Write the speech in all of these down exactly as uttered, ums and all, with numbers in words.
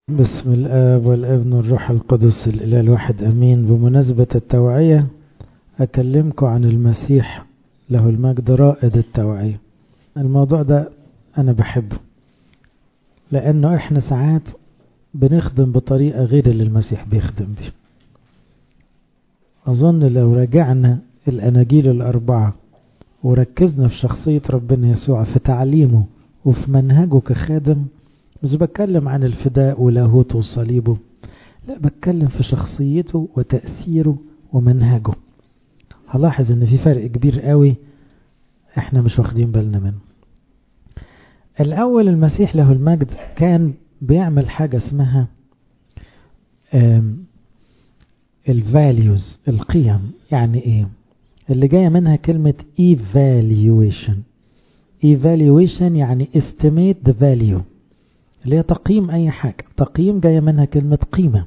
بسم الآب والابن والروح القدس الإله الواحد أمين. بمناسبة التوعية أكلمكم عن المسيح له المجد رائد التوعية. الموضوع ده أنا بحبه لأنه إحنا ساعات بنخدم بطريقة غير اللي المسيح بيخدم بيه. أظن لو رجعنا الأناجيل الأربعة وركزنا في شخصية ربنا يسوع في تعليمه وفي منهجه كخادم، مش بتكلم عن الفداء ولاهوته وصليبه، لا، بتكلم في شخصيته وتأثيره ومنهجه. هلاحظ ان في فرق كبير قوي احنا مش واخدين بالنا منه. الاول المسيح له المجد كان بيعمل حاجة اسمها الفاليوز، القيم. يعني ايه؟ اللي جاية منها كلمة evaluation. evaluation يعني estimate the value، اللي هي تقييم اي حاجة. تقييم جاية منها كلمة قيمة.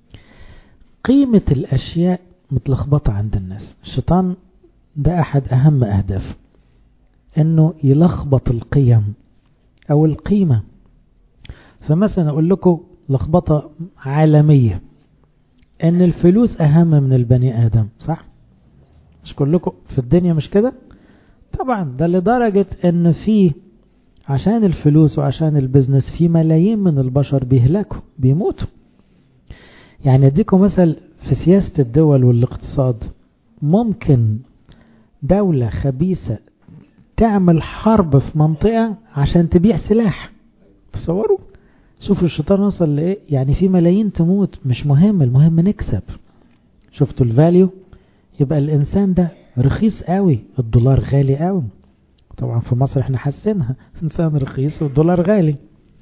قيمة الاشياء متلخبطة عند الناس. الشيطان ده احد اهم اهدافه، انه يلخبط القيم او القيمة. فمثلا اقول لكم لخبطة عالمية ان الفلوس اهم من البني ادم، صح؟ مش كلكم في الدنيا مش كده؟ طبعا ده لدرجة ان في عشان الفلوس وعشان البزنس في ملايين من البشر بيهلكوا بيموتوا. يعني اديكم مثل في سياسة الدول والاقتصاد، ممكن دولة خبيثة تعمل حرب في منطقة عشان تبيع سلاح. تصوروا، شوفوا الشيطان وصل لإيه. يعني في ملايين تموت، مش مهم، المهم نكسب. شفتوا الفاليو؟ يبقى الإنسان ده رخيص قوي، الدولار غالي قوي. طبعا في مصر احنا حاسينها، إنسان رخيص والدولار غالي.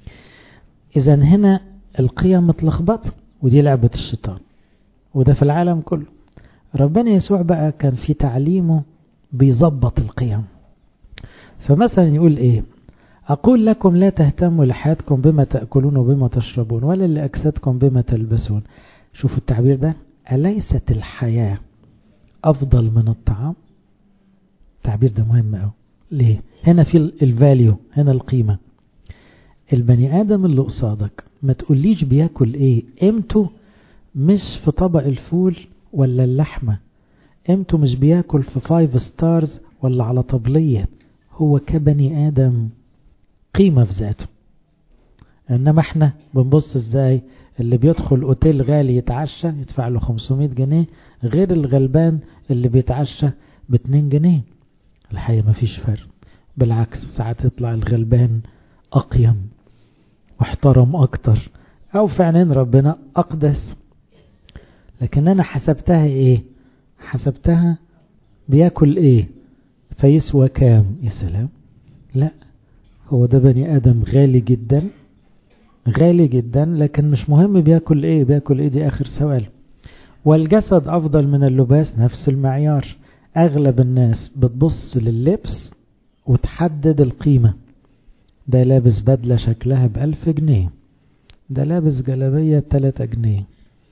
إذن هنا القيم متلخبطة، ودي لعبة الشيطان، وده في العالم كله. ربنا يسوع بقى كان في تعليمه بيظبط القيم. فمثلا يقول ايه؟ أقول لكم لا تهتموا لحياتكم بما تأكلون وبما تشربون، ولا لأجسادكم بما تلبسون. شوفوا التعبير ده، أليست الحياة أفضل من الطعام؟ التعبير ده مهم أوي. ليه؟ هنا في الفاليو، هنا القيمة. البني آدم اللي قصادك ما تقوليش بياكل ايه، قيمته مش في طبق الفول ولا اللحمة، قيمته مش بياكل في فايف ستارز ولا على طبلية، هو كبني آدم قيمة في ذاته. انما احنا بنبص ازاي؟ اللي بيدخل اوتيل غالي يتعشى يدفع له خمسمائة جنيه، غير الغلبان اللي بيتعشى باتنين جنيه. الحقيقة مفيش فرق، بالعكس ساعات يطلع الغلبان اقيم واحترم اكتر، او في عينين ربنا اقدس. لكن انا حسبتها ايه؟ حسبتها بياكل ايه فيسوى كام. يا سلام، لا، هو ده بني ادم غالي جدا، غالي جدا، لكن مش مهم بياكل ايه، بياكل ايه دي اخر سؤال. والجسد افضل من اللباس، نفس المعيار. اغلب الناس بتبص لللبس وتحدد القيمة. ده لابس بدلة شكلها بألف جنيه، ده لابس جلابية بتلاتة جنيه.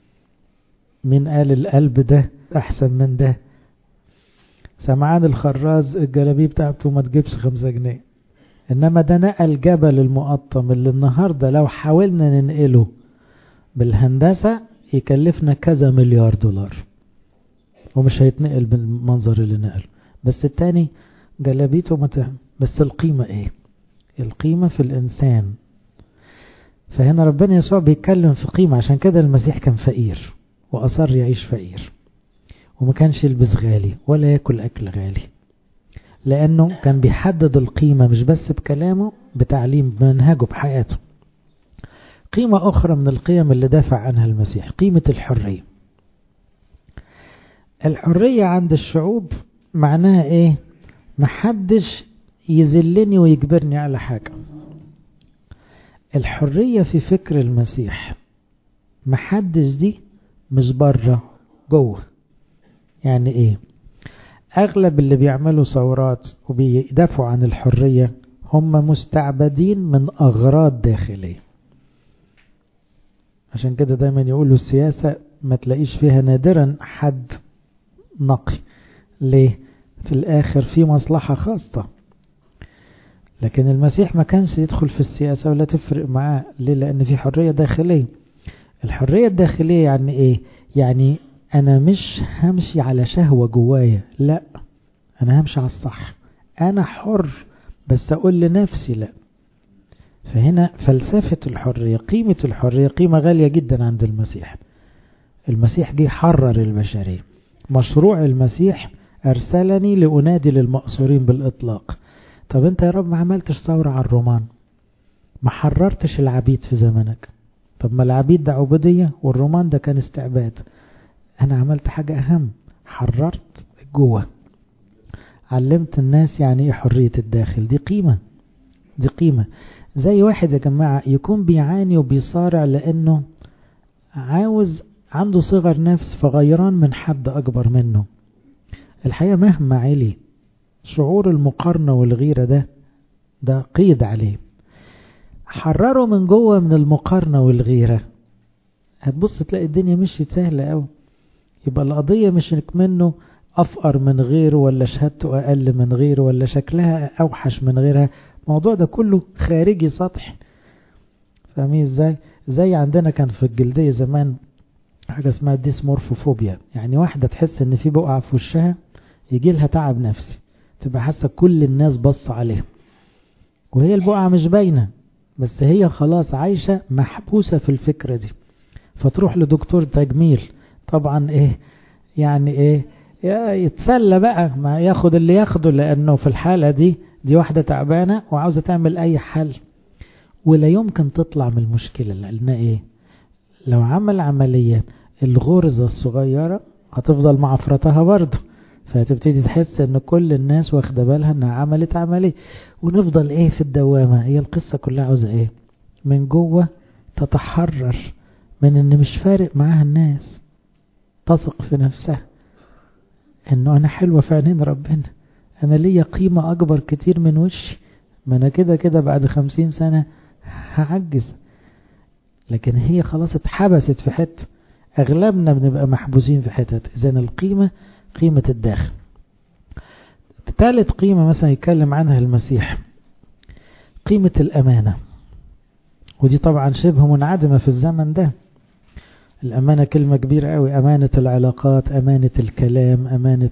مين قال القلب ده احسن من ده؟ سمعان الخراز الجلابيه بتاعته ما تجيبش خمسة جنيه، انما ده نقل جبل المقطم اللي النهاردة لو حاولنا ننقله بالهندسة يكلفنا كذا مليار دولار، ومش هيتنقل بالمنظر اللي نقله. بس التاني جلابيته متهم. بس القيمة ايه؟ القيمة في الانسان. فهنا ربنا يسوع بيتكلم في قيمة. عشان كده المسيح كان فقير وأصر يعيش فقير، وما كانش يلبس غالي ولا يأكل أكل غالي، لأنه كان بيحدد القيمة مش بس بكلامه، بتعليم، بمنهجه، بحياته. قيمة أخرى من القيم اللي دافع عنها المسيح، قيمة الحرية. الحرية عند الشعوب معناها إيه؟ محدش يذلني ويجبرني على حاجة. الحرية في فكر المسيح محدش، دي مش بره، جوه. يعني ايه؟ اغلب اللي بيعملوا ثورات وبيدافعوا عن الحرية هم مستعبدين من اغراض داخلية. عشان كده دايما يقولوا السياسة ما تلاقيش فيها نادرا حد نقي. ليه؟ في الاخر في مصلحة خاصة. لكن المسيح ما كانش يدخل في السياسة ولا تفرق معاه. ليه؟ لان في حرية داخلية. الحرية الداخلية يعني ايه؟ يعني انا مش همشي على شهوة جوايا، لا، انا همشي على الصح، انا حر، بس اقول لنفسي لا. فهنا فلسفة الحرية، قيمة الحرية قيمة غالية جدا عند المسيح. المسيح جه حرر البشرية. مشروع المسيح أرسلني لأنادي للمأسورين بالإطلاق. طب أنت يا رب ما عملتش ثورة على الرومان، ما حررتش العبيد في زمنك. طب ما العبيد ده عبودية والرومان ده كان استعباد. أنا عملت حاجة أهم، حررت جوه، علمت الناس يعني إيه حرية الداخل. دي قيمة، دي قيمة. زي واحد يا جماعة يكون بيعاني وبيصارع لأنه عاوز، عنده صغر نفس فغيران من حد أكبر منه. الحقيقة مهما علي شعور المقارنة والغيرة ده ده قيد عليه. حرره من جوه من المقارنة والغيرة، هتبص تلاقي الدنيا مشيت سهلة أوي. يبقى القضية مش منه أفقر من غيره، ولا شهادته أقل من غيره، ولا شكلها أوحش من غيرها. الموضوع ده كله خارجي سطحي. فاهمين ازاي؟ زي عندنا كان في الجلدية زمان حاجة اسمها ديسمورفوفوبيا، يعني واحدة تحس ان في بقعة في وشها يجي لها تعب نفسي، تبقى حاسة كل الناس بص عليها وهي البقعة مش باينة، بس هي خلاص عايشة محبوسة في الفكرة دي. فتروح لدكتور تجميل، طبعا ايه يعني ايه يتسلى بقى، ما ياخد اللي ياخده، لانه في الحالة دي دي واحدة تعبانة وعاوزة تعمل اي حل، ولا يمكن تطلع من المشكلة. لأن ايه؟ لو عمل عملية الغرزة الصغيرة هتفضل معفرتها برضه، فهتبتدي تحس ان كل الناس واخده بالها انها عملت عملية، ونفضل ايه في الدوامة. هي القصة كلها عاوزة ايه؟ من جوه تتحرر من ان مش فارق معاها الناس، تثق في نفسها انه انا حلوة في عينين ربنا، انا ليا قيمة اكبر كتير من وشي، ما انا كده كده بعد خمسين سنة هعجز. لكن هي خلاص اتحبست في حتة، اغلبنا بنبقى محبوسين في حتة. اذن القيمة قيمة الداخل. ثالث قيمة مثلا يتكلم عنها المسيح، قيمة الأمانة، ودي طبعا شبه منعدمة في الزمن ده. الأمانة كلمة كبيرة قوي، أمانة العلاقات، أمانة الكلام، أمانة.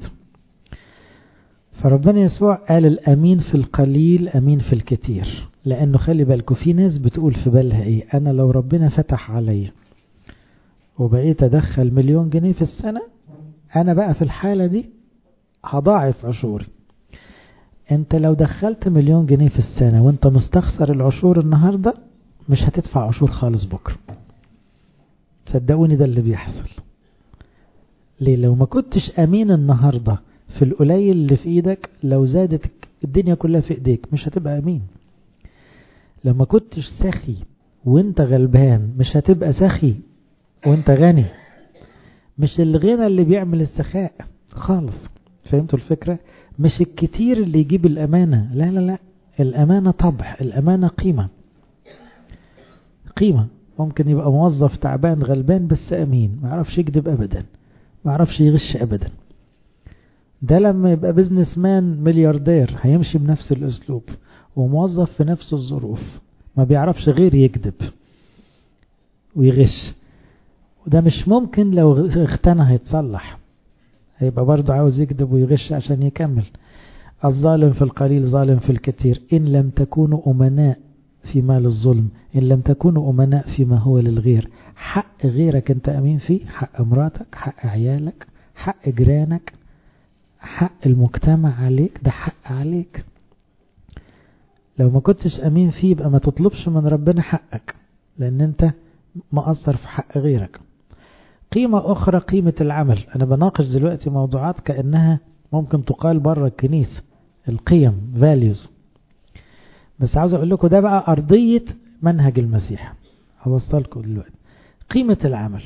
فربنا يسوع قال الأمين في القليل أمين في الكتير. لأنه خلي بالكم في ناس بتقول في بالها إيه، أنا لو ربنا فتح علي وبقيت أدخل مليون جنيه في السنة، أنا بقى في الحالة دي هضاعف عشوري. أنت لو دخلت مليون جنيه في السنة وأنت مستخسر العشور النهاردة، مش هتدفع عشور خالص بكرة. صدقوني ده اللي بيحصل. ليه؟ لو ما كنتش أمين النهاردة في القليل اللي في إيدك، لو زادت الدنيا كلها في إيديك مش هتبقى أمين. لو ما كنتش سخي وانت غلبان، مش هتبقى سخي وانت غني. مش الغنى اللي بيعمل السخاء خالص. فهمتوا الفكرة؟ مش الكتير اللي يجيب الأمانة، لا لا لا، الأمانة طبع، الأمانة قيمة. قيمة. ممكن يبقى موظف تعبان غلبان بس أمين، ما يعرفش يكذب أبدا، ما يعرفش يغش أبدا. ده لما يبقى بزنس مان ملياردير هيمشي بنفس الأسلوب، وموظف في نفس الظروف ما بيعرفش غير يكذب ويغش. وده مش ممكن، لو اختنى هيتصلح، هيبقى برضه عاوز يكذب ويغش عشان يكمل. الظالم في القليل ظالم في الكثير. إن لم تكونوا أمناء في مال الظلم، إن لم تكونوا أمناء فيما هو للغير. حق غيرك أنت أمين فيه، حق امراتك، حق عيالك، حق جيرانك، حق المجتمع عليك، ده حق عليك. لو ما كنتش أمين فيه يبقى ما تطلبش من ربنا حقك، لأن أنت مقصر في حق غيرك. قيمة أخرى قيمة العمل. أنا بناقش دلوقتي موضوعات كأنها ممكن تقال بره الكنيسة، القيم values، بس عاوز أقول لكم ده بقى أرضية منهج المسيح. هوصلكم دلوقتي قيمة العمل.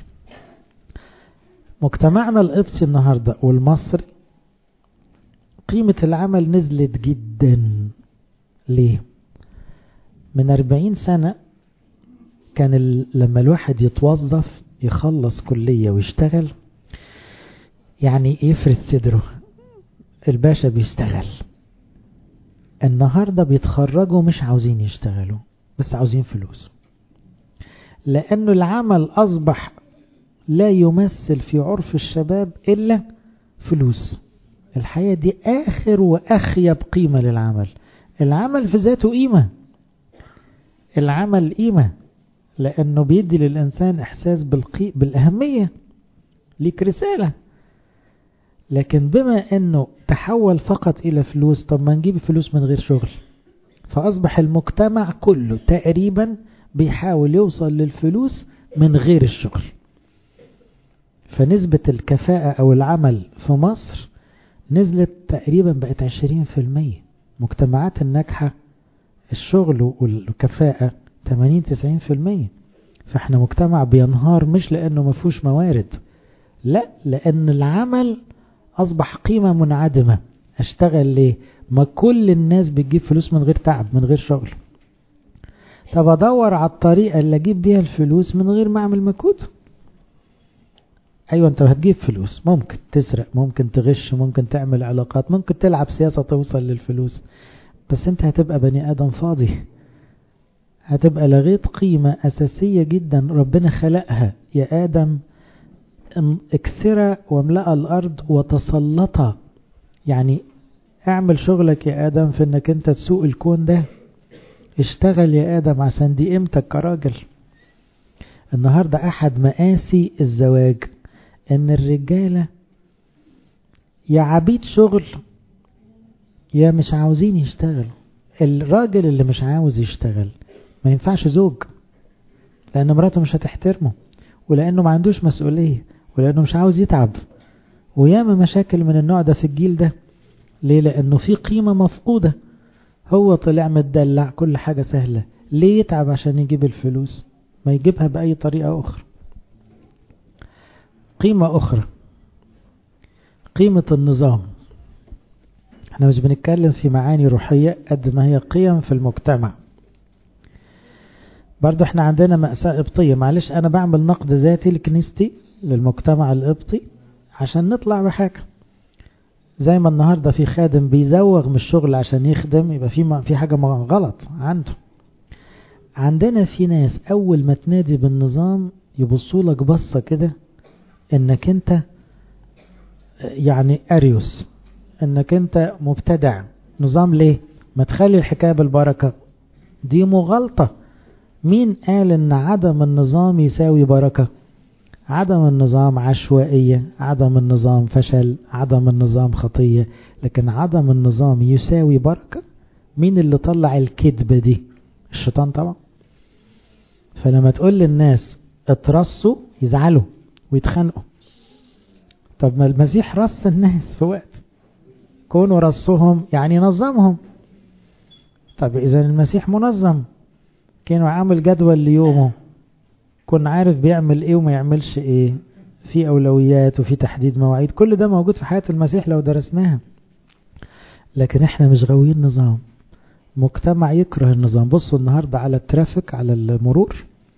مجتمعنا القبطي النهاردة والمصري قيمة العمل نزلت جدا. ليه؟ من أربعين سنة كان لما الواحد يتوظف يخلص كلية ويشتغل يعني يفرد صدره، الباشا بيشتغل. النهاردة بيتخرجوا مش عاوزين يشتغلوا، بس عاوزين فلوس. لأنه العمل أصبح لا يمثل في عرف الشباب إلا فلوس. الحياة دي آخر وأخيب قيمة للعمل. العمل في ذاته قيمة، العمل قيمة لأنه بيدي للإنسان إحساس بالقي... بالأهمية، ليك رسالة. لكن بما أنه تحول فقط إلى فلوس، طب ما نجيب فلوس من غير شغل. فأصبح المجتمع كله تقريبا بيحاول يوصل للفلوس من غير الشغل. فنسبة الكفاءة أو العمل في مصر نزلت تقريبا بقت عشرين في المية. مجتمعات الناجحة الشغل والكفاءة ثمانين تسعين في المية. فاحنا مجتمع بينهار مش لأنه ما فيهوش موارد، لا، لأن العمل أصبح قيمة منعدمة. أشتغل ليه؟ ما كل الناس بتجيب فلوس من غير تعب، من غير شغل. طب أدور على الطريقة اللي أجيب بيها الفلوس من غير ما أعمل مجهود. أيوة، أنت هتجيب فلوس، ممكن تسرق، ممكن تغش، ممكن تعمل علاقات، ممكن تلعب سياسة توصل للفلوس، بس أنت هتبقى بني آدم فاضي، هتبقى لغيت قيمة أساسية جدا ربنا خلقها. يا آدم اكسر واملأ الأرض وتسلط. يعني اعمل شغلك يا آدم في انك انت تسوق الكون ده. اشتغل يا آدم عشان دي قيمتك كراجل. النهاردة أحد مآسي الزواج ان الرجالة يا عبيد شغل يا مش عاوزين يشتغلوا. الراجل اللي مش عاوز يشتغل ما ينفعش زوج، لأن مراته مش هتحترمه، ولأنه ما عندوش مسؤولية، ولأنه مش عاوز يتعب. وياما مشاكل من النوع ده في الجيل ده. ليه؟ لأنه في قيمة مفقودة. هو طلع متدلع، كل حاجة سهلة، ليه يتعب عشان يجيب الفلوس؟ ما يجيبها بأي طريقة أخرى. قيمة أخرى، قيمة النظام. احنا مش بنتكلم في معاني روحية قد ما هي قيم في المجتمع. برضو احنا عندنا مأساة قبطية. معلش أنا بعمل نقد ذاتي لكنيستي، للمجتمع القبطي، عشان نطلع بحاجة. زي ما النهاردة في خادم بيزوغ من الشغل عشان يخدم، يبقى في في حاجة غلط عنده. عندنا في ناس أول ما تنادي بالنظام يبصولك بصة كده انك انت يعني أريوس، انك انت مبتدع. نظام ليه؟ ما تخلي الحكاية بالبركة. دي مغالطة. مين قال ان عدم النظام يساوي بركة؟ عدم النظام عشوائية، عدم النظام فشل، عدم النظام خطية، لكن عدم النظام يساوي بركة. مين اللي طلع الكذبة دي؟ الشيطان طبعا. فلما تقول للناس اترصوا يزعلوا ويتخانقوا. طب ما المسيح رص الناس في وقت، كونوا رصهم يعني نظمهم. طب إذا المسيح منظم، كانوا عامل جدول ليومه، كنا عارف بيعمل ايه وما يعملش ايه، في اولويات وفي تحديد مواعيد. كل ده موجود في حياة المسيح لو درسناها. لكن احنا مش غاويين نظام. مجتمع يكره النظام. بصوا النهاردة على الترافيك، على المرور.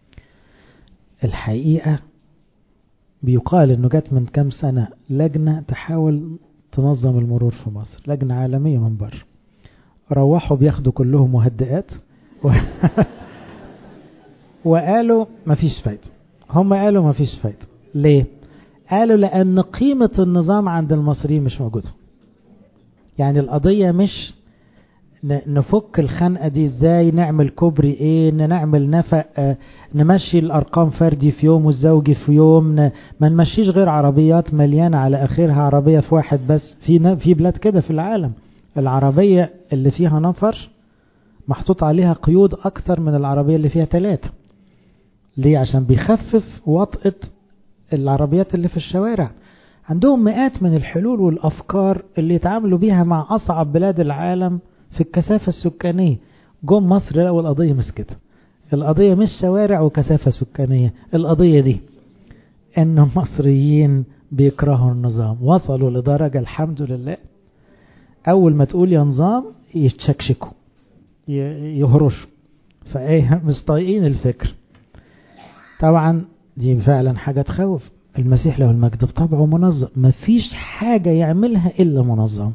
الحقيقة بيقال انه جات من كام سنة لجنة تحاول تنظم المرور في مصر، لجنة عالمية من بره. روحوا بياخدوا كلهم مهدئات و... وقالوا مفيش فايدة. هم قالوا مفيش فايدة. ليه؟ قالوا لأن قيمة النظام عند المصريين مش موجودة. يعني القضية مش نفك الخنقة دي ازاي، نعمل كوبري ايه، نعمل نفق، اه نمشي الارقام فردي في يوم والزوجي في يوم، ما نمشيش غير عربيات مليانة على اخرها عربية في واحد بس. في في بلاد كده في العالم العربية اللي فيها نفر محطوط عليها قيود اكتر من العربية اللي فيها ثلاثة. ليه؟ عشان بيخفف وطئة العربيات اللي في الشوارع. عندهم مئات من الحلول والافكار اللي يتعاملوا بيها مع اصعب بلاد العالم في الكثافة السكانية. جم مصر لقوا القضية مش كده. القضية مش شوارع وكثافة سكانية، القضية دي ان المصريين بيكرهوا النظام. وصلوا لدرجة الحمد لله اول ما تقول يا نظام يتشكشكوا يهرشوا، فايه مش طايقين الفكر. طبعا دي فعلا حاجة تخوف. المسيح له المجد بطبعه منظم، مفيش حاجة يعملها إلا منظم.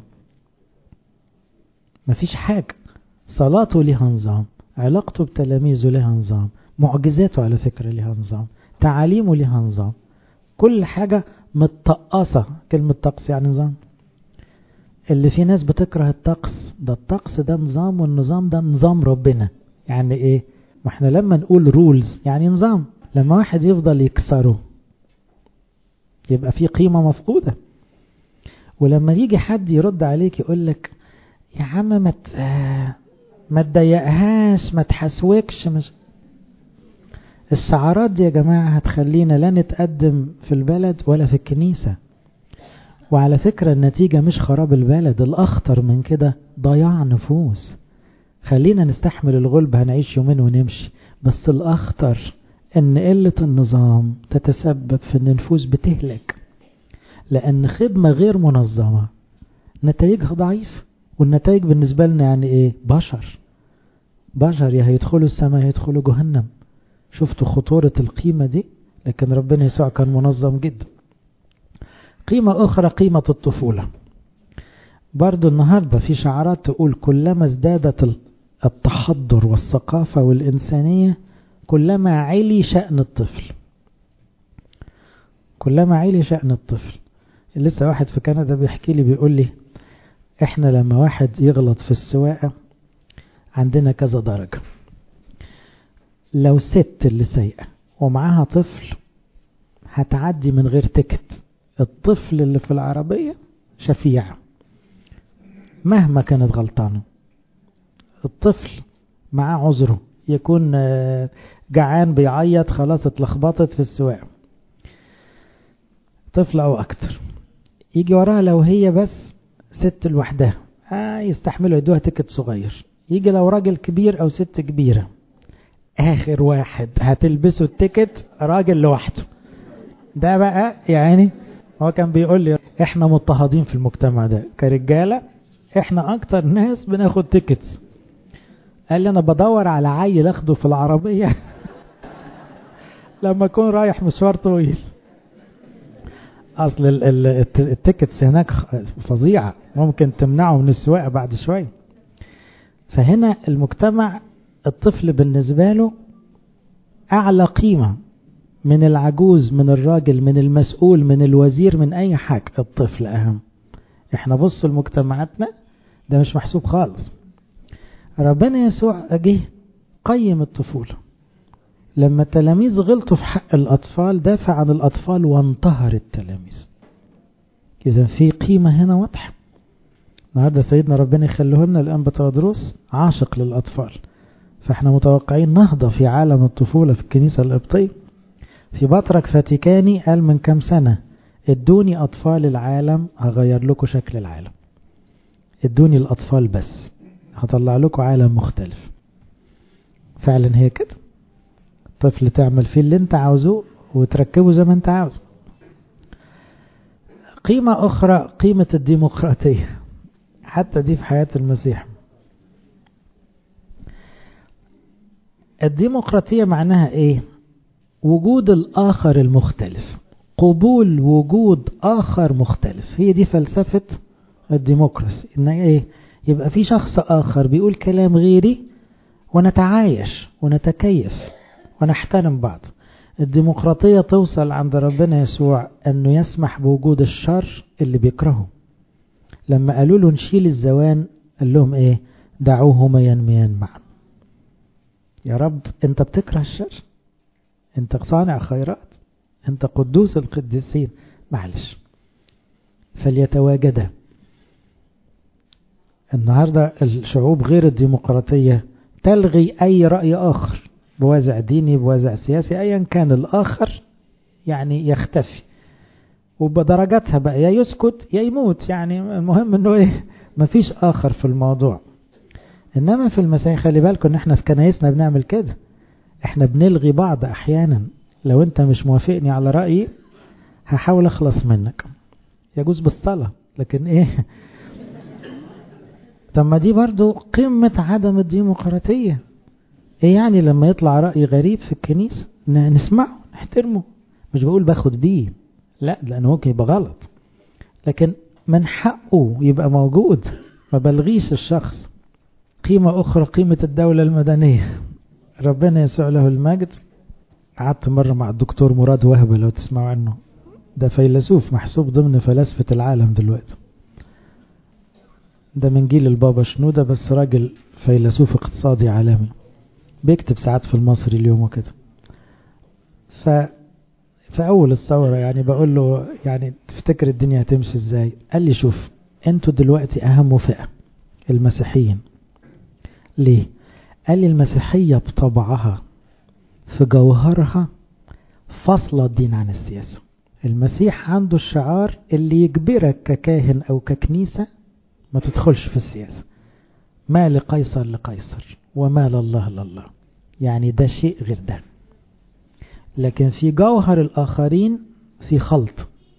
مفيش حاجة. صلاته لها نظام، علاقته بتلاميذه لها نظام، معجزاته على فكرة لها نظام، تعاليمه لها نظام، كل حاجة متطقصة. كلمة طقس يعني نظام. اللي في ناس بتكره الطقس، ده الطقس ده نظام، والنظام ده نظام ربنا. يعني ايه؟ ما احنا لما نقول رولز يعني نظام، لما واحد يفضل يكسره يبقى في قيمة مفقودة. ولما يجي حد يرد عليك يقول لك يا عم ما مت... ما تضايقهاش، ما تحسوكش، مش الشعارات دي يا جماعة هتخلينا لا نتقدم في البلد ولا في الكنيسة. وعلى فكرة النتيجة مش خراب البلد، الأخطر من كده ضياع نفوس. خلينا نستحمل الغلب، هنعيش يومين ونمشي، بس الأخطر ان قلة النظام تتسبب في ان نفوس بتهلك، لأن خدمة غير منظمة نتائجها ضعيف. والنتائج بالنسبة لنا يعني ايه؟ بشر بشر يا هيدخلوا السماء هيدخلوا جهنم. شفتوا خطورة القيمة دي؟ لكن ربنا يسوع كان منظم جدا. قيمة أخرى قيمة الطفولة. برضو النهاردة في شعارات تقول كلما ازدادت التحضر والثقافة والإنسانية كلما علي شأن الطفل. كلما علي شأن الطفل. لسه واحد في كندا بيحكي لي بيقول لي احنا لما واحد يغلط في السواقة عندنا كذا درجة. لو ست اللي سايقة ومعاها طفل هتعدي من غير تكت. الطفل اللي في العربية شفيع مهما كانت غلطانة. الطفل معاه عذره، يكون جعان بيعيط خلاص اتلخبطت في السواقة، طفل او اكتر. يجي وراها لو هي بس ست لوحدها آه يستحملوا يدوها تكت صغير. يجي لو راجل كبير او ست كبيرة، اخر واحد هتلبسوا التكت راجل لوحده. ده بقى يعني هو كان بيقول لي احنا مضطهدين في المجتمع ده كرجالة، احنا اكتر ناس بناخد تيكتس. قال لي انا بدور على عيل اخده في العربية لما اكون رايح مشوار طويل. اصل التيكتس هناك فظيعة، ممكن تمنعه من السواقة بعد شوية. فهنا المجتمع الطفل بالنسبة له اعلى قيمة من العجوز، من الراجل، من المسؤول، من الوزير، من اي حاجة. الطفل اهم. احنا بص لمجتمعاتنا ده مش محسوب خالص. ربنا يسوع جه قيم الطفولة. لما التلاميذ غلطوا في حق الأطفال دافع عن الأطفال وانتهر التلاميذ. إذا في قيمة هنا واضحة. النهارده سيدنا ربنا يخليه لنا الآن بطرودروس عاشق للأطفال، فاحنا متوقعين نهضة في عالم الطفولة في الكنيسة القبطية. في بطرك فاتيكاني قال من كام سنة ادوني أطفال العالم هغير لكم شكل العالم. ادوني الأطفال بس هطلع لكم عالم مختلف. فعلا هي كده. طفل تعمل فيه اللي انت عاوزه وتركبه زي ما انت عاوز. قيمة أخرى قيمة الديمقراطية، حتى دي في حياة المسيح. الديمقراطية معناها ايه؟ وجود الآخر المختلف، قبول وجود آخر مختلف. هي دي فلسفة الديمقراسي. إن ايه؟ يبقى في شخص آخر بيقول كلام غيري ونتعايش ونتكيف ونحترم بعض. الديمقراطية توصل عند ربنا يسوع أنه يسمح بوجود الشر اللي بيكرهه. لما قالوا له نشيل الزوان قال لهم ايه؟ دعوهما ينميان معا. يا رب انت بتكره الشر، انت صانع خيرات، انت قدوس القديسين، معلش فليتواجدا. النهاردة الشعوب غير الديمقراطية تلغي اي رأي اخر بوازع ديني بوازع سياسي ايا كان الاخر، يعني يختفي وبدرجاتها بقى، يا يسكت يا يموت. يعني المهم انه ايه؟ مفيش اخر في الموضوع. انما في المسيح خلي بالكم ان احنا في كنايسنا بنعمل كده، احنا بنلغي بعض احيانا. لو انت مش موافقني على رأيي هحاول اخلص منك، يجوز بالصلاة، لكن ايه؟ طب ما دي برضو قمة عدم الديمقراطية. ايه يعني لما يطلع رأي غريب في الكنيسة نسمعه نحترمه؟ مش بقول باخد بيه، لا، لانه ممكن يبقى غلط، لكن من حقه يبقى موجود، ما بلغيش الشخص. قيمة اخرى قيمة الدولة المدنية. ربنا يسوع له المجد. قعدت مرة مع الدكتور مراد وهبة، لو تسمعوا عنه، ده فيلسوف محسوب ضمن فلاسفة العالم دلوقتي، ده من جيل البابا شنودة، بس راجل فيلسوف اقتصادي عالمي، بيكتب ساعات في المصري اليوم وكده. ف في أول الثورة يعني بقول له يعني تفتكر الدنيا هتمشي ازاي؟ قال لي شوف، انتوا دلوقتي أهم فئة المسيحيين. ليه؟ قال لي المسيحية بطبعها في جوهرها فصل الدين عن السياسة. المسيح عنده الشعار اللي يجبرك ككاهن أو ككنيسة ما تدخلش في السياسة، ما لقيصر لقيصر وما لله لله، يعني ده شيء غير ده. لكن في جوهر الآخرين في خلط،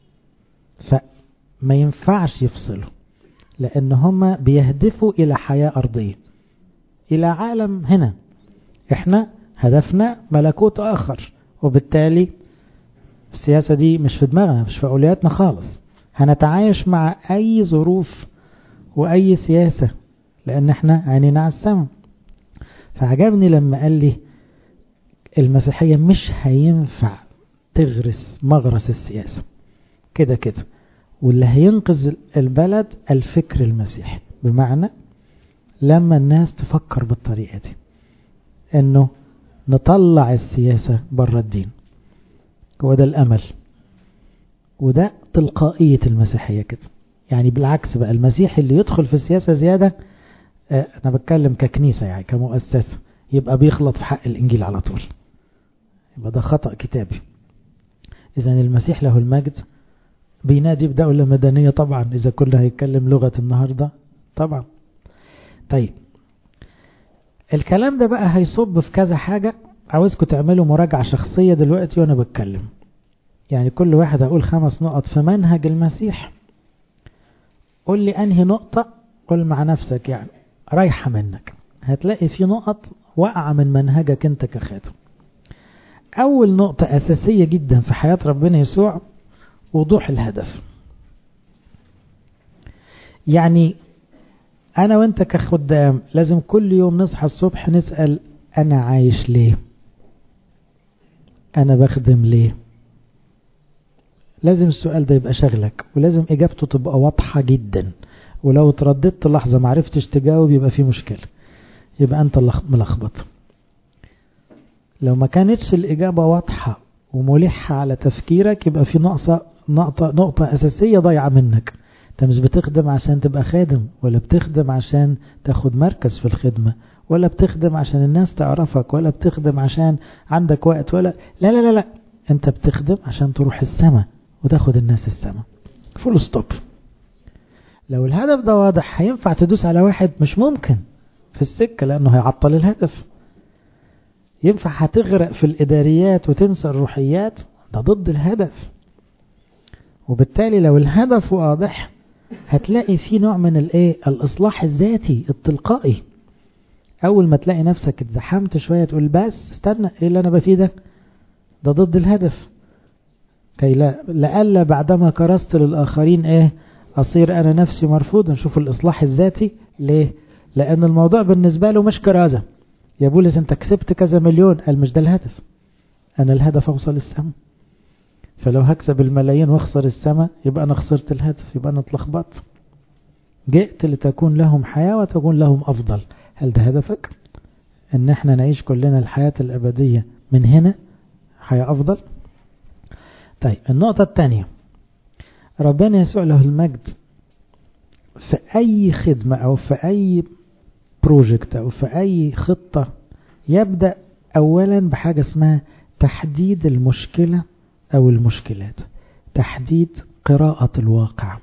فما ينفعش يفصلوا، لأن هما بيهدفوا إلى حياة أرضية، إلى عالم هنا. إحنا هدفنا ملكوت آخر، وبالتالي السياسة دي مش في دماغنا، مش في أولوياتنا خالص. هنتعايش مع أي ظروف وأي سياسة، لأن إحنا عينينا على السماء. فعجبني لما قال لي المسيحية مش هينفع تغرس مغرس السياسة كده كده، واللي هينقذ البلد الفكر المسيحي. بمعنى لما الناس تفكر بالطريقة دي، انه نطلع السياسة بره الدين، وده الامل، وده تلقائية المسيحية كده. يعني بالعكس بقى، المسيحي اللي يدخل في السياسة زيادة، اه انا بتكلم ككنيسة يعني كمؤسسة، يبقى بيخلط في حق الانجيل على طول، يبقى ده خطأ كتابي. اذا المسيح له المجد بينادي بدولة مدنية طبعا، اذا كله هيتكلم لغة النهاردة طبعا. طيب الكلام ده بقى هيصب في كذا حاجة، عاوزكم تعملوا مراجعة شخصية دلوقتي وانا بتكلم. يعني كل واحد هقول خمس نقط في منهج المسيح، قول لي انهي نقطة، قول مع نفسك يعني رايحة منك، هتلاقي في نقط واقعة من منهجك انت كخاتم. اول نقطة اساسية جدا في حياة ربنا يسوع، وضوح الهدف. يعني انا وانت كخدام لازم كل يوم نصحى الصبح نسأل انا عايش ليه، انا بخدم ليه. لازم السؤال ده يبقى شغلك، ولازم اجابته تبقى واضحة جدا، ولو ترددت لحظة معرفتش تجاوب يبقى في مشكلة، يبقى انت ملخبط. لو ما كانتش الاجابة واضحة وملحة على تفكيرك، يبقى في نقطة نقطة نقطة اساسية ضايعة منك. انت مش بتخدم عشان تبقى خادم، ولا بتخدم عشان تاخد مركز في الخدمة، ولا بتخدم عشان الناس تعرفك، ولا بتخدم عشان عندك وقت، ولا لا لا لا لا انت بتخدم عشان تروح السماء وتاخد الناس السماء. فول ستوب. لو الهدف ده واضح هينفع تدوس على واحد؟ مش ممكن في السكة، لانه هيعطل الهدف. ينفع هتغرق في الاداريات وتنسى الروحيات؟ ده ضد الهدف. وبالتالي لو الهدف واضح هتلاقي فيه نوع من الايه الاصلاح الذاتي التلقائي. اول ما تلاقي نفسك اتزحمت شوية تقول بس استنى، ايه اللي انا بفيه ده؟ ده ضد الهدف. كي لا لألا بعدما كرست للآخرين ايه اصير انا نفسي مرفوضا. نشوف الاصلاح الذاتي ليه؟ لان الموضوع بالنسبة له مش كرازة. يا بولس انت كسبت كذا مليون، قال مش ده الهدف، انا الهدف اوصل السماء. فلو هكسب الملايين واخسر السماء يبقى انا خسرت الهدف، يبقى انا اتلخبطت. جئت لتكون لهم حياة وتكون لهم افضل. هل ده هدفك؟ ان احنا نعيش كلنا الحياة الابدية من هنا، حياة افضل. طيب النقطة الثانية، ربنا يسوع له المجد في اي خدمة او في اي بروجكت او في اي خطة يبدأ اولا بحاجة اسمها تحديد المشكلة او المشكلات، تحديد قراءة الواقع.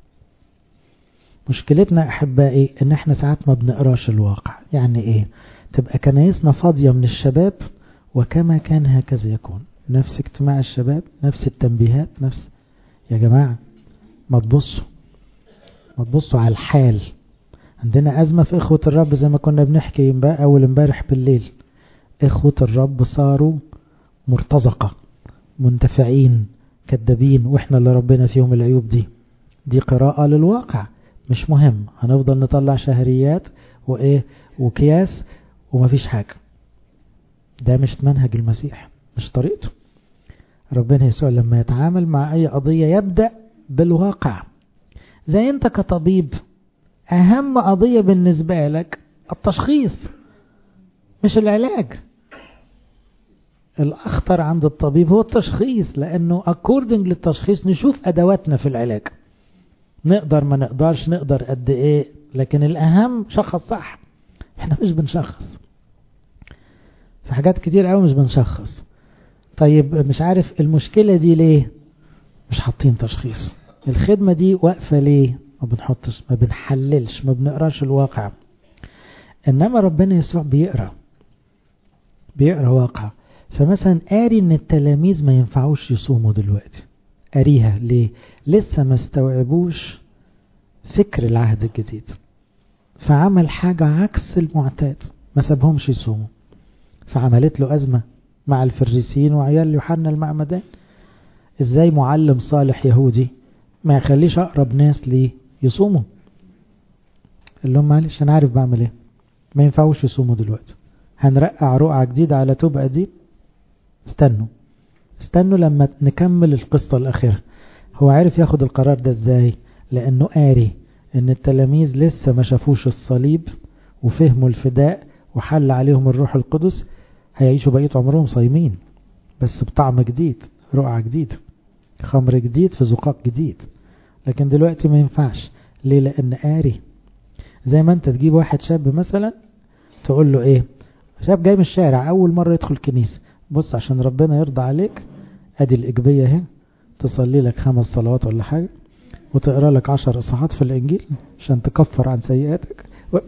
مشكلتنا احبائي ان احنا ساعات ما بنقراش الواقع. يعني ايه؟ تبقى كنايسنا فاضية من الشباب، وكما كان هكذا يكون. نفس اجتماع الشباب، نفس التنبيهات، نفس. يا جماعة ما تبصوا ما تبصوا على الحال. عندنا أزمة في إخوة الرب زي ما كنا بنحكي أول امبارح بالليل. إخوة الرب صاروا مرتزقة، منتفعين، كذابين، وإحنا اللي ربنا فيهم العيوب دي. دي قراءة للواقع. مش مهم، هنفضل نطلع شهريات وإيه وكياس ومفيش حاجة. ده مش منهج المسيح، مش طريقته. ربنا يسوع لما يتعامل مع أي قضية يبدأ بالواقع. زي أنت كطبيب أهم قضية بالنسبة لك التشخيص مش العلاج. الأخطر عند الطبيب هو التشخيص، لأنه according للتشخيص نشوف أدواتنا في العلاج، نقدر ما نقدرش، نقدر قد إيه، لكن الأهم شخص صح. إحنا مش بنشخص في حاجات كتير قوي، مش بنشخص. طيب مش عارف المشكلة دي ليه مش حاطين تشخيص، الخدمة دي واقفة ليه ما بنحطش، ما بنحللش، ما بنقراش الواقع. إنما ربنا يسوع بيقرأ بيقرأ واقع. فمثلا قاري ان التلاميذ ما ينفعوش يصوموا دلوقتي، قاريها ليه؟ لسه ما استوعبوش فكر العهد الجديد، فعمل حاجة عكس المعتاد، ما سابهمش يصوموا، فعملت له أزمة مع الفريسيين وعيال يوحنا المعمدان. ازاي معلم صالح يهودي ما يخليش أقرب ناس ليه يصوموا؟ قال لهم معلش أنا عارف بعمل ايه، ما ينفعوش يصوموا دلوقتي، هنرقع رقعة جديدة على توب قديم، استنوا استنوا لما نكمل القصة الأخيرة. هو عارف ياخد القرار ده ازاي؟ لأنه قاري ان التلاميذ لسه ما شافوش الصليب وفهموا الفداء وحل عليهم الروح القدس، هيعيشوا بقية عمرهم صايمين بس بطعم جديد، رقعة جديد، خمر جديد في زقاق جديد. لكن دلوقتي ما ينفعش. ليه؟ لأن قاري. زي ما انت تجيب واحد شاب مثلا تقول له ايه، شاب جاي من الشارع أول مرة يدخل كنيسة، بص عشان ربنا يرضى عليك ادي الإجبية اهي، تصلي لك خمس صلوات ولا حاجة وتقرأ لك عشر إصحاحات في الإنجيل عشان تكفر عن سيئاتك و...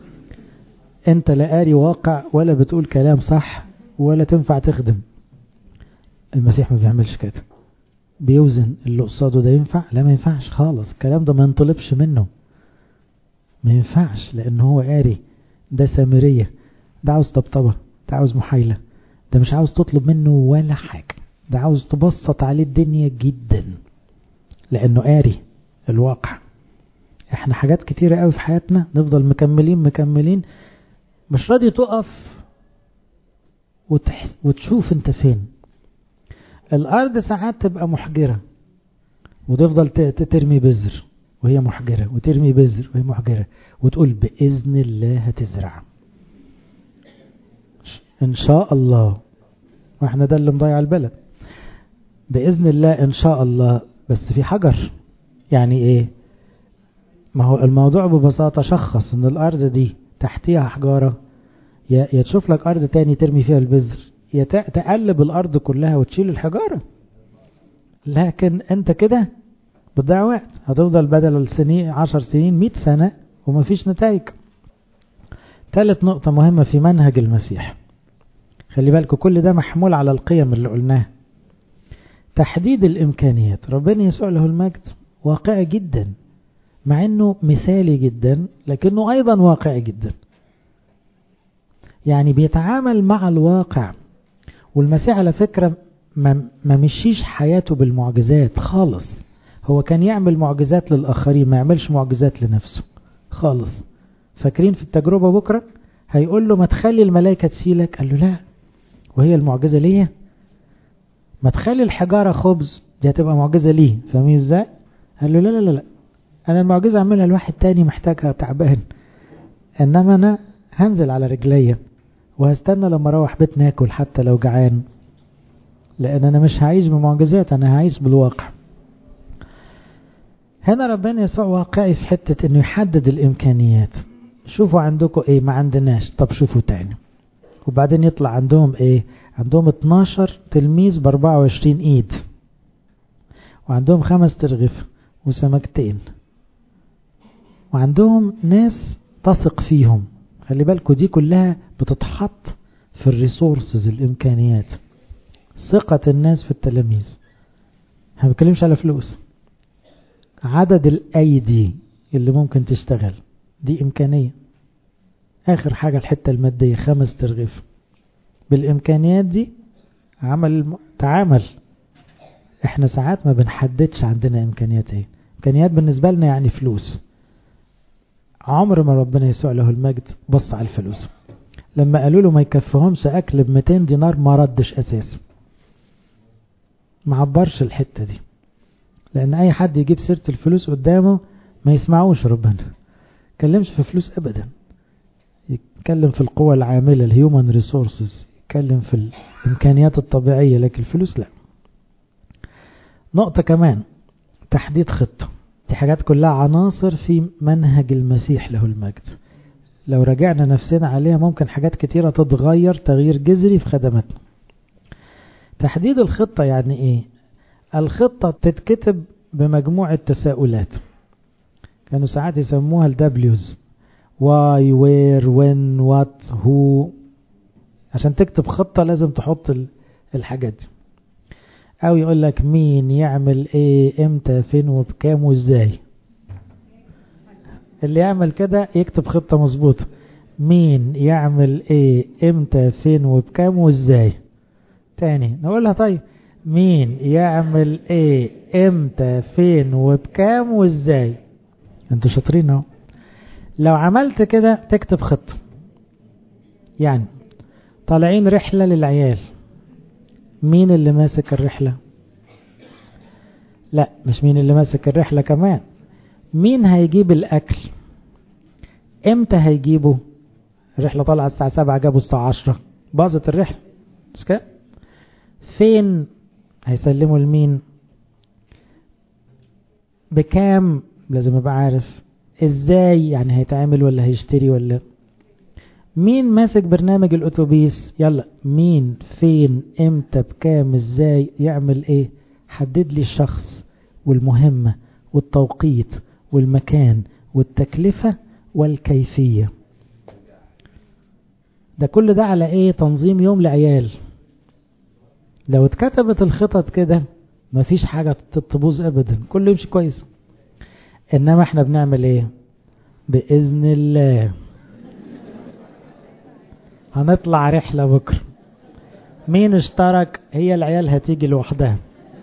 انت لا قاري واقع ولا بتقول كلام صح ولا تنفع تخدم. المسيح ما بيعملش كده، بيوزن اللي قصاده، ده ينفع؟ لا ما ينفعش خالص، الكلام ده ما ينطلبش منه، ما ينفعش، لأنه هو قاري. ده سامرية، ده عاوز طبطبة، ده عاوز محايلة، ده مش عاوز تطلب منه ولا حاجة، ده عاوز تبسط عليه الدنيا جدا لأنه قاري الواقع. احنا حاجات كتيرة قوي في حياتنا نفضل مكملين مكملين مش راضي تقف وتحس وتشوف انت فين. الأرض ساعات تبقى محجرة وتفضل ترمي بذر وهي محجرة، وترمي بذر وهي محجرة، وتقول بإذن الله هتزرع إن شاء الله، واحنا ده اللي مضيع البلد. بإذن الله إن شاء الله، بس في حجر. يعني إيه؟ ما هو الموضوع ببساطة شخص إن الأرض دي تحتيها حجارة، يا تشوف لك أرض تاني ترمي فيها البذر، يا تقلب الأرض كلها وتشيل الحجارة. لكن أنت كده بتضيع وقت، هتفضل بدل السنين عشر سنين مئة سنة وما فيش نتائج. ثالث نقطة مهمة في منهج المسيح، خلي بالكم كل ده محمول على القيم اللي قلناها. تحديد الإمكانيات. ربنا يسوع له المجد واقعي جدا، مع انه مثالي جدا لكنه ايضا واقعي جدا، يعني بيتعامل مع الواقع. والمسيح على فكرة ما, ما مشيش حياته بالمعجزات خالص، هو كان يعمل معجزات للآخرين، ما يعملش معجزات لنفسه خالص. فاكرين في التجربة بكرة هيقول له ما تخلي الملائكة تسيلك، قال له لا، وهي المعجزة ليه؟ ما تخلي الحجارة خبز، دي هتبقى معجزة ليه، فاهمين ازاي؟ قال له لا لا لا، انا المعجزة اعملها لواحد تاني محتاجها تعبان، انما انا هنزل على رجليا وهستنى لما اروح بيت ناكل حتى لو جعان، لان انا مش هعيش بمعجزات، انا هعيش بالواقع. هنا ربنا يسوع واقعي في حتة انه يحدد الامكانيات. شوفوا عندكم ايه، ما عندناش، طب شوفوا تاني. وبعدين يطلع عندهم ايه، عندهم اتناشر تلميذ باربعة وعشرين ايد، وعندهم خمس ترغيف وسمكتين، وعندهم ناس تثق فيهم. خلي بالكوا دي كلها بتتحط في الريسورسز، الامكانيات، ثقة الناس في التلاميذ. احنا ما بنتكلمش على فلوس، عدد الايدي اللي ممكن تشتغل دي امكانية. اخر حاجة الحتة المادية، خمس ترغيف، بالامكانيات دي عمل الم... تعامل. احنا ساعات ما بنحددش عندنا امكانيات ايه، امكانيات بالنسبة لنا يعني فلوس. عمر ما ربنا يسوع له المجد بص على الفلوس، لما قالوا له ما يكفهمش اكل ب مئتين دينار ما ردش اساسا، ما عبرش الحتة دي، لان اي حد يجيب سيرة الفلوس قدامه ما يسمعوش ربنا، يتكلمش في فلوس ابدا، يتكلم في القوى العاملة الهيومن ريسورسز، يتكلم في الامكانيات الطبيعية، لكن الفلوس لا. نقطة كمان، تحديد خطة. دي حاجات كلها عناصر في منهج المسيح له المجد، لو رجعنا نفسنا عليها ممكن حاجات كتيرة تتغير تغيير جذري في خدماتنا. تحديد الخطة يعني ايه؟ الخطة تتكتب بمجموعة تساؤلات، كانوا ساعات يسموها الدبليوز، why where when what who. عشان تكتب خطة لازم تحط الحاجات دي، او يقول لك مين يعمل ايه امتى فين وبكام وازاي. اللي يعمل كده يكتب خطة مظبوطة، مين يعمل ايه امتى فين وبكام وازاي. تاني نقولها، طيب مين يعمل ايه امتى فين وبكام وازاي. انتوا شاطرين اهو. لو عملت كده تكتب خطة. يعني طالعين رحلة للعيال، مين اللي ماسك الرحلة؟ لا مش مين اللي ماسك الرحلة كمان، مين هيجيب الاكل، امتى هيجيبه. الرحلة طالعة الساعة سبعة جابوا الساعة عشرة، باظت الرحلة مش كده. فين هيسلموا لمين، بكام لازم ابقى عارف، ازاي يعني هيتعامل ولا هيشتري ولا. مين ماسك برنامج الاتوبيس، يلا مين فين امتى بكام ازاي يعمل ايه. حدد لي الشخص والمهمة والتوقيت والمكان والتكلفة والكيفية. ده كل ده على ايه؟ تنظيم يوم لعيال. لو اتكتبت الخطط كده مفيش حاجة تبوظ ابدا، كله يمشي كويس. انما احنا بنعمل ايه؟ بإذن الله هنطلع رحلة بكرة، مين اشترك؟ هي العيال هتيجي لوحدها.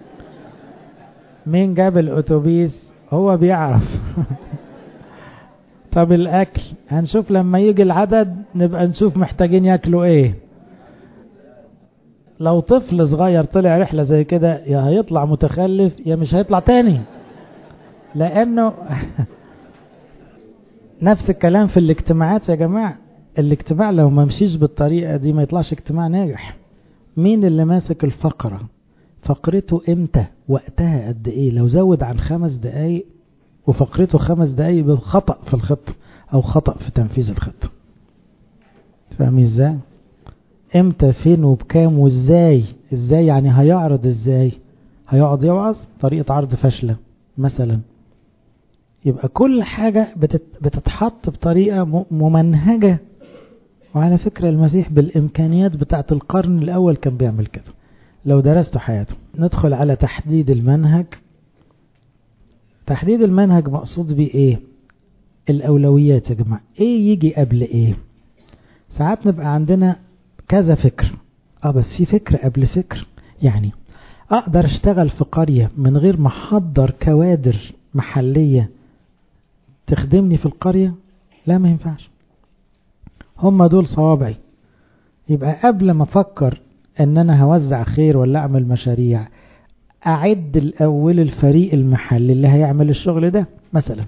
مين جاب الاتوبيس؟ هو بيعرف. طب الاكل هنشوف لما يجي العدد، نبقى نشوف محتاجين ياكلوا ايه. لو طفل صغير طلع رحلة زي كده يا هيطلع متخلف يا مش هيطلع تاني، لانه نفس الكلام في الاجتماعات يا جماعة. الاجتماع لو ما مشيش بالطريقة دي ما يطلعش اجتماع ناجح. مين اللي ماسك الفقرة؟ فقرته امتى، وقتها قد ايه. لو زود عن خمس دقايق وفقرته خمس دقايق بالخطأ في الخطة او خطأ في تنفيذ الخطة. فاهمين ازاي؟ امتى فين وبكام وازاي. ازاي يعني هيعرض ازاي، هيقعد يوعظ طريقة عرض فاشلة مثلا. يبقى كل حاجة بتتحط بطريقة ممنهجة. وعلى فكرة المسيح بالإمكانيات بتاعت القرن الأول كان بيعمل كده لو درستوا حياته. ندخل على تحديد المنهج. تحديد المنهج مقصود بيه ايه؟ الأولويات يا جماعة. ايه يجي قبل ايه؟ ساعات نبقى عندنا كذا فكر، اه بس في فكر قبل فكر. يعني اقدر اشتغل في قرية من غير ما احضر كوادر محلية تخدمني في القرية؟ لا ما ينفعش. هم دول صوابعي. يبقى قبل ما افكر ان انا هوزع خير ولا اعمل مشاريع، اعد الاول الفريق المحلي اللي هيعمل الشغل ده. مثلا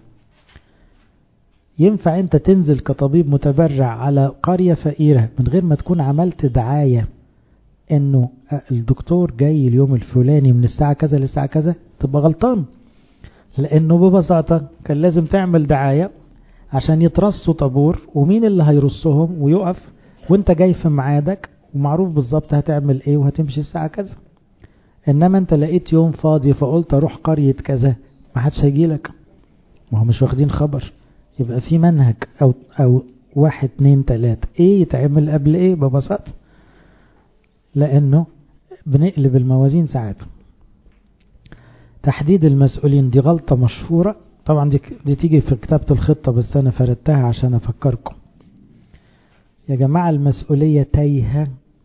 ينفع انت تنزل كطبيب متبرع على قرية فقيرة من غير ما تكون عملت دعاية انه الدكتور جاي اليوم الفلاني من الساعة كذا للساعة كذا؟ تبقى غلطان، لانه ببساطة كان لازم تعمل دعاية عشان يترصوا طابور، ومين اللي هيرصهم ويقف، وانت جاي في ميعادك ومعروف بالظبط هتعمل ايه وهتمشي الساعة كذا. انما انت لقيت يوم فاضي فقلت اروح قرية كذا، ما حدش هيجيلك، ما هو مش واخدين خبر. يبقى في منهج او او واحد اتنين تلاتة، ايه يتعمل قبل ايه ببساطة، لانه بنقلب الموازين ساعات. تحديد المسؤولين دي غلطة مشهورة طبعا، دي, دي تيجي في كتابة الخطة بس انا فردتها عشان افكركم يا جماعة. المسؤولية تايهة،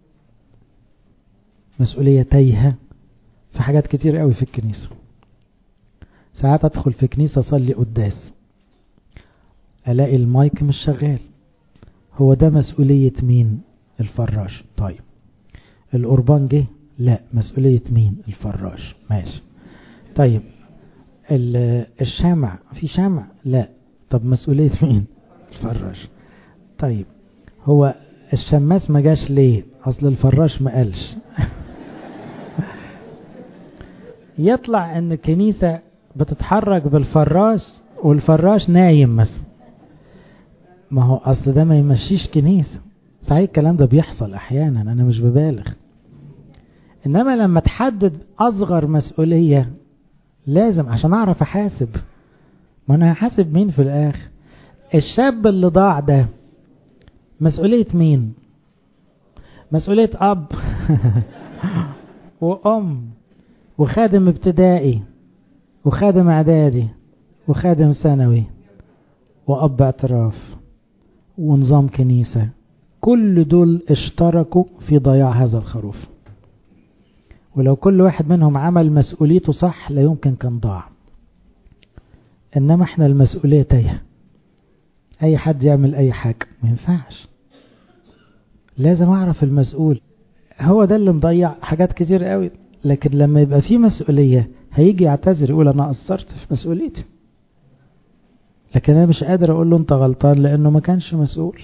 مسؤولية تايهة في حاجات كتير قوي في الكنيسة. ساعات ادخل في كنيسة اصلي قداس الاقي المايك مش شغال، هو ده مسؤولية مين؟ الفراش. طيب القربان جه؟ لا، مسؤولية مين؟ الفراش. ماشي. طيب الشمع، في شمع؟ لا، طب مسؤولية مين؟ الفراش. طيب هو الشماس ما جاش ليه؟ اصل الفراش ما قالش. يطلع ان الكنيسة بتتحرك بالفراش والفراش نايم مثلا. ما هو اصل ده ما يمشيش كنيسة. صحيح الكلام ده بيحصل احيانا، انا مش ببالغ. انما لما تحدد اصغر مسؤولية لازم عشان اعرف احاسب. ما انا هحاسب مين في الاخر؟ الشاب اللي ضاع ده مسؤولية مين؟ مسؤولية اب وام وخادم ابتدائي وخادم اعدادي وخادم ثانوي واب اعتراف ونظام كنيسة. كل دول اشتركوا في ضياع هذا الخروف، ولو كل واحد منهم عمل مسؤوليته صح لا يمكن كان ضاع. انما احنا المسؤولية تايهة، اي حد يعمل اي حاجة، ما ينفعش. لازم اعرف المسؤول. هو ده اللي مضيع حاجات كتير قوي. لكن لما يبقى في مسؤولية هيجي يعتذر يقول انا قصرت في مسؤوليتي، لكن انا مش قادر اقول له انت غلطان لانه ما كانش مسؤول.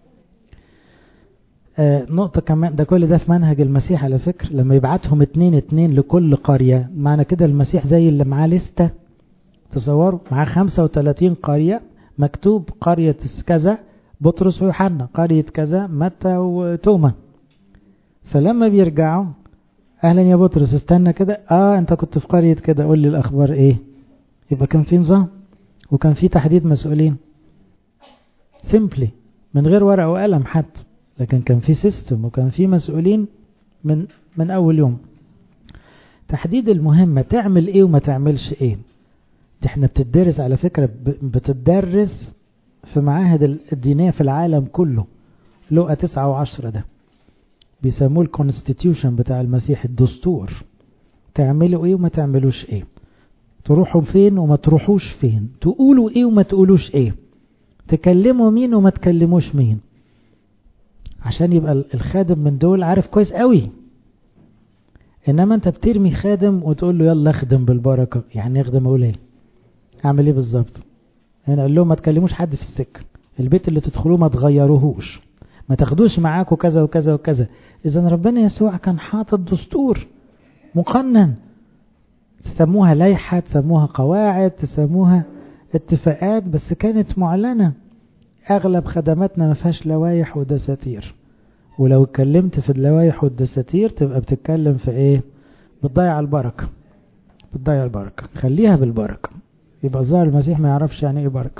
آه نقطة كمان، ده كل ده في منهج المسيح على فكرة. لما يبعتهم اتنين اتنين لكل قرية، معنى كده المسيح زي اللي معاه لستة. تصوروا معاه خمسة وثلاثين قرية مكتوب قرية كذا بطرس ويوحنا، قرية كذا متى وتوما. فلما بيرجعوا اهلا يا بطرس، استنى كده، اه انت كنت في قرية كده، قول لي الاخبار ايه. يبقى كان في نظام وكان في تحديد مسؤولين سيمبلي من غير ورق وقلم حتى، لكن كان في سيستم وكان في مسؤولين من من اول يوم. تحديد المهمة، تعمل ايه وما تعملش ايه. دي احنا بتدرس على فكرة، بتدرس في معاهد الدينية في العالم كله. لقى تسعة وعشرة ده بيسموه الكونستيتيوشن بتاع المسيح، الدستور. تعملوا ايه وما تعملوش ايه، تروحوا فين وما تروحوش فين، تقولوا ايه وما تقولوش ايه، تكلموا مين وما تكلموش مين، عشان يبقى الخادم من دول عارف كويس قوي. انما انت بترمي خادم وتقول له يلا اخدم بالبركة، يعني اخدم اقول ايه، اعمل ايه بالظبط؟ انا اقول لهم ما تكلموش حد في السكة، البيت اللي تدخلوه ما تغيروهوش، ما تاخدوش معاكم كذا وكذا وكذا. اذا ربنا يسوع كان حاطط دستور مقنن، تسموها لائحة، تسموها قواعد، تسموها اتفاقات، بس كانت معلنة. اغلب خدماتنا ما فيهاش لوائح ودساتير، ولو اتكلمت في اللوائح والدساتير تبقى بتتكلم في ايه؟ بتضيع البركة، بتضيع البركة. خليها بالبركة، يبقى ظاهر المسيح ما يعرفش يعني ايه بركة.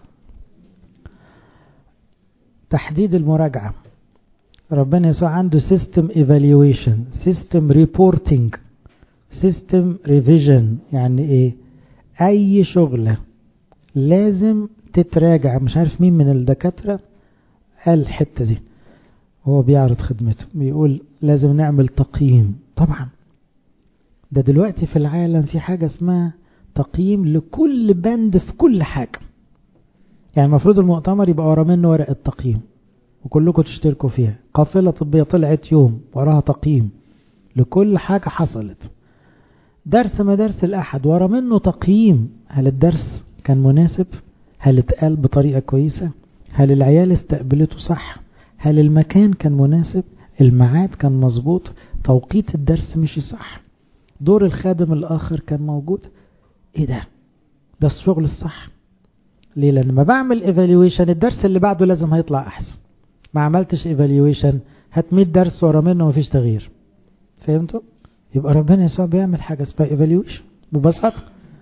تحديد المراجعة، ربنا يسوع عنده سيستم ايفالويشن، سيستم ريبورتنج، سيستم ريفيجن. يعني ايه؟ اي شغلة لازم تتراجع. مش عارف مين من الدكاترة قال الحتة دي وهو بيعرض خدمته، بيقول لازم نعمل تقييم. طبعا ده دلوقتي في العالم في حاجة اسمها تقييم لكل بند في كل حاجة. يعني المفروض المؤتمر يبقى ورا منه ورقة تقييم وكلكم تشتركوا فيها. قافلة طبية طلعت يوم وراها تقييم لكل حاجة حصلت. درس مدارس الأحد ورا منه تقييم، هل الدرس كان مناسب؟ هل اتقال بطريقة كويسة؟ هل العيال استقبلته صح؟ هل المكان كان مناسب؟ الميعاد كان مظبوط؟ توقيت الدرس مشي صح؟ دور الخادم الآخر كان موجود؟ ايه ده؟ ده الشغل الصح. ليه؟ لأن ما بعمل ايفالويشن الدرس اللي بعده لازم هيطلع أحسن. ما عملتش ايفالويشن هتميت درس ورا منه ومفيش تغيير. فهمتوا؟ يبقى ربنا يسوع بيعمل حاجة اسمها ايفالويشن ببساطة.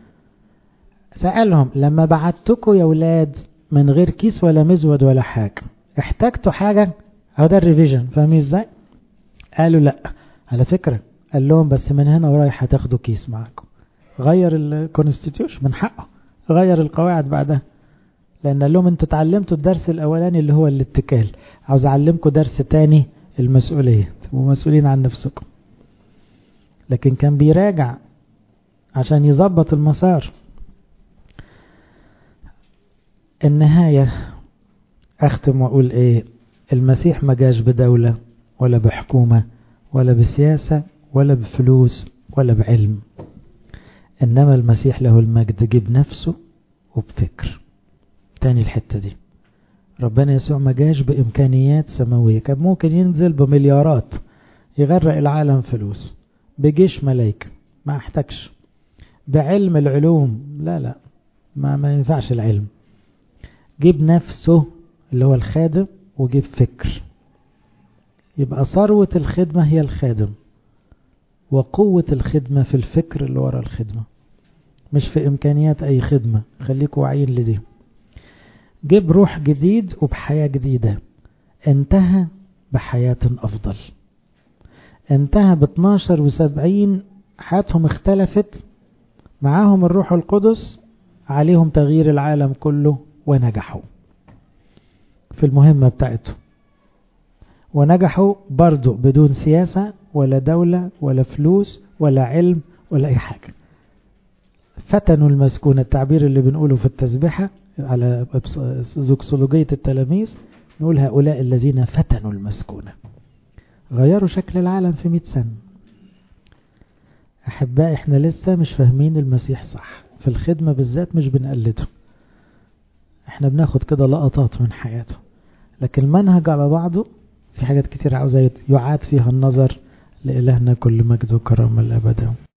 سألهم لما بعتكوا يا ولاد من غير كيس ولا مزود ولا حاجة، احتاجتوا حاجة؟ هو ده الريفيجن. فاهمين ازاي؟ قالوا لا. على فكرة قال لهم بس من هنا ورايح هتاخدوا كيس معاكم. غير الكونستيتيوشن، من حقه غير القواعد بعدها، لان قال لهم انتوا اتعلمتوا الدرس الاولاني اللي هو الاتكال، عاوز اعلمكم درس تاني، المسؤولية، تبقوا مسؤولين عن نفسكم. لكن كان بيراجع عشان يظبط المسار. النهاية اختم واقول ايه؟ المسيح ما جاش بدولة ولا بحكومة ولا بسياسة ولا بفلوس ولا بعلم، إنما المسيح له المجد جه بنفسه وبفكر. تاني الحتة دي، ربنا يسوع ما جاش بإمكانيات سماوية، كان ممكن ينزل بمليارات يغرق العالم فلوس، بجيش ملايكة ما احتاجش، بعلم العلوم لا لا ما, ما ينفعش العلم. جيب نفسه اللي هو الخادم وجيب فكر. يبقى ثروة الخدمة هي الخادم، وقوة الخدمة في الفكر اللي ورا الخدمة، مش في إمكانيات أي خدمة. خليكوا واعيين لدي. جيب روح جديد وبحياة جديدة، انتهى بحياة أفضل، انتهى ب اتناشر وسبعين حياتهم اختلفت، معاهم الروح القدس، عليهم تغيير العالم كله، ونجحوا في المهمة بتاعتهم، ونجحوا برضو بدون سياسة ولا دولة ولا فلوس ولا علم ولا أي حاجة. فتنوا المسكونة، التعبير اللي بنقوله في التسبيحة على زوكسولوجية التلاميذ، نقول هؤلاء الذين فتنوا المسكونة، غيروا شكل العالم في مئة سنة. أحباء احنا لسه مش فاهمين المسيح صح في الخدمة بالذات، مش بنقلده، احنا بناخد كده لقطات من حياته، لكن المنهج على بعضه في حاجات كتير عاوزة يعاد فيها النظر. لإلهنا كل مجد وكرم الأبد.